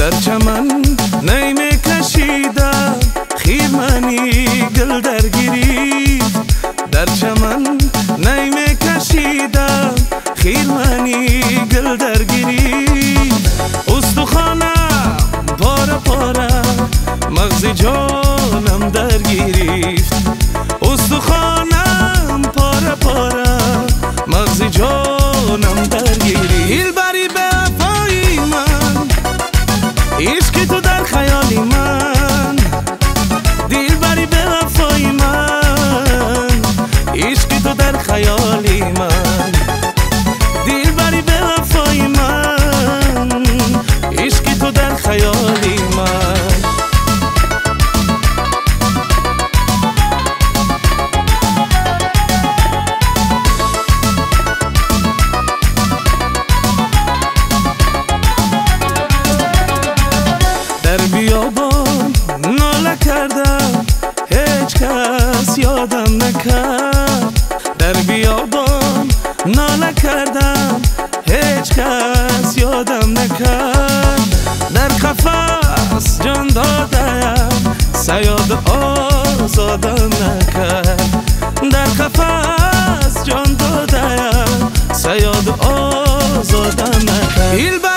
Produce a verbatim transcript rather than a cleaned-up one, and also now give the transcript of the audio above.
در چمن نیمه کشیدم خیمنی گل در گریفت. در چمن نیمه کشیدم خیمنی گل در گریفت. استخوانم پاره پاره مغز جانم در گریفت. استخوانم پاره پاره مغز جانم در گریفت. دلبری به وفای من، عشق تو در خیال من. دلبری به وفای من، عشق تو در خیال من. دلبری به وفای من، عشق تو در خیال من. در بیابان ناله کردم هیچ کس یادم نکرد. در بیابان ناله کردم هیچ کس یادم نکرد. در قفس جان دادم صیاد آزادم نکرد. در قفس جان دادم صیاد آزادم نکرد.